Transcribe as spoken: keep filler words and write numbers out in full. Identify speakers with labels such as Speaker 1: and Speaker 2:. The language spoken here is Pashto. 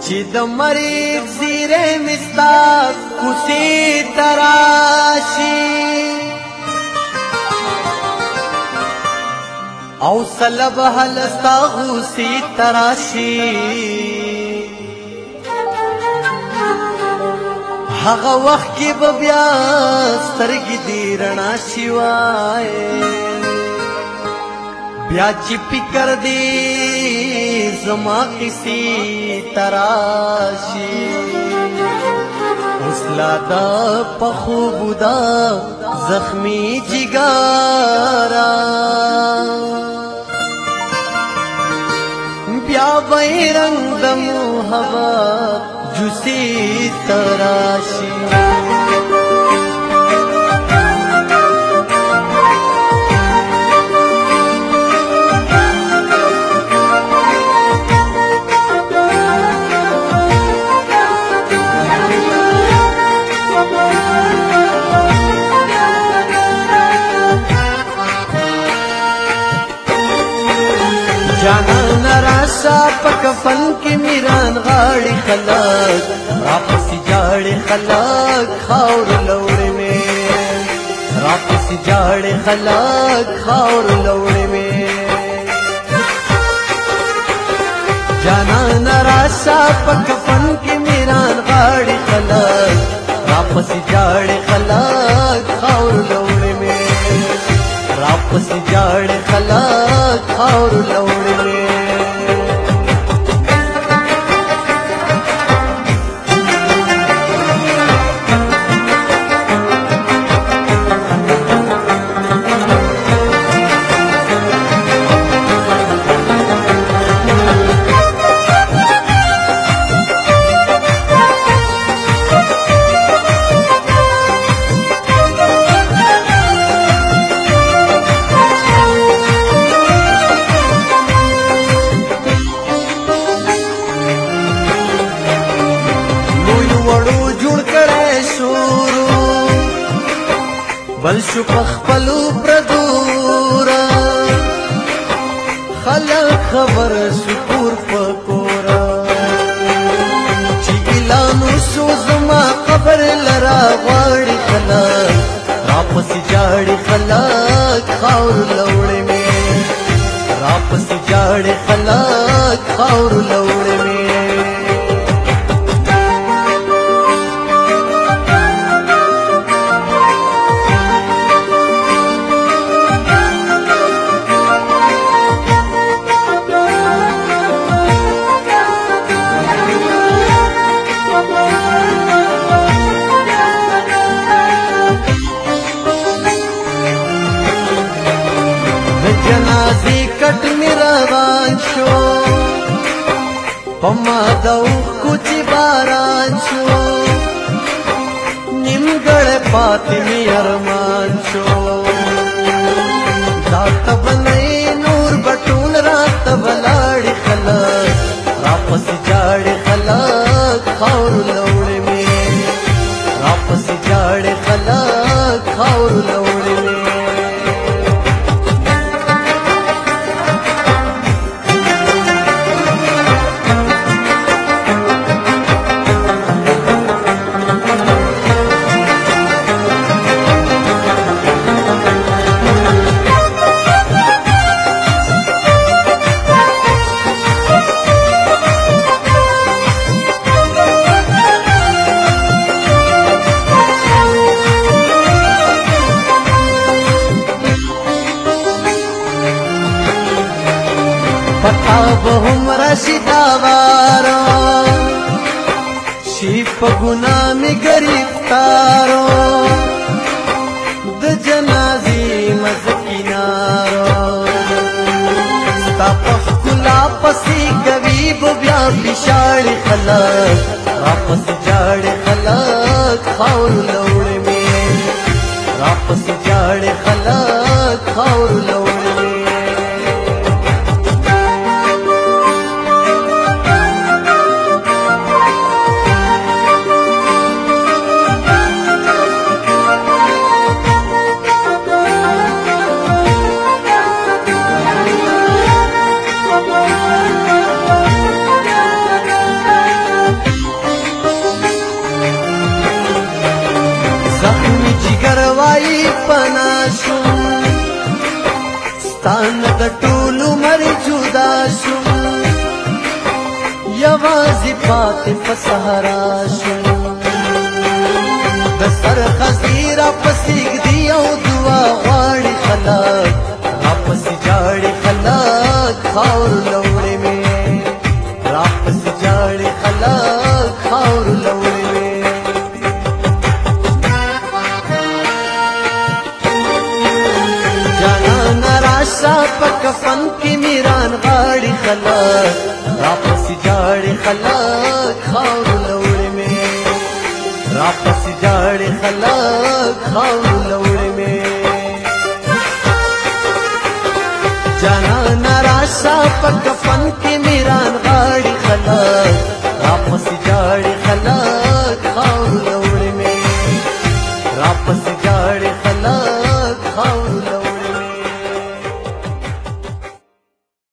Speaker 1: چې د مریض زیره مستا کوسی تراشی او سلب حلستا غوسی تراشی هغه وخت کې به بیا سترګې دې رڼا شي وای بیا چې فکر دې زما کسی تراشی اوس لا دا پخو بودا زخمی جگارا بیا وای رنگ د محبت جوسی تراشی جانا نراشا پکفن کی میران غاڑی خلق راپسی جاڑی خلق خاور لوڑی میں راپسی جاڑی خلق خاور لوڑی میں جانا نراشا پکفن کی میران غاڑی خلق راپسی جاڑی خلق خاور لوڑی میں راپسی جاڑی خلق خاور لوڑی میں بل شو پخپلو پردورا خلق خبر شکور پکورا چی اعلانو شو زما خبر لرا غاڑی خلق راپسی جاڑی خلق خاور لوڑی میں راپسی جاڑی خلق خاور لوڑی میں جنازی کٹ می روان شو پما دو کچھ باران شو نیمگڑ پاتی می ارمان شو دات بنائی نور بٹول رات بلاڑی خلق راپس جاڑی خلق خاور لوڑی میں راپس جاڑی خلق خاور لوڑی میں پتا بہم رشداوارو شیف گنا میں گرفتارو د جنازی مزکینارو ستا پخکلا پسی گویب بیا بشاڑی خلق راپس جاڑی خلق خاور لوڑی میں راپس جاڑی خلق خاور لوڑی میں ستان د ټولو مر جدا شم یوازې پاتې په صحرا شم د سر خزیرا پسې ږدي او دعا غواړي خلک راپسې جاړي خلک خاورو لوړې مې راپسې جاړي خلک خاورو لوړې مې جانانه راشه په کفن کې میران غاړي خلک راپسې جاړي خلک خاورو لوړې مې راپسې جاړي خلک خاورو لوړې مې جانانه راشه په کفن کې میران غاړي خلک راپسې جاړي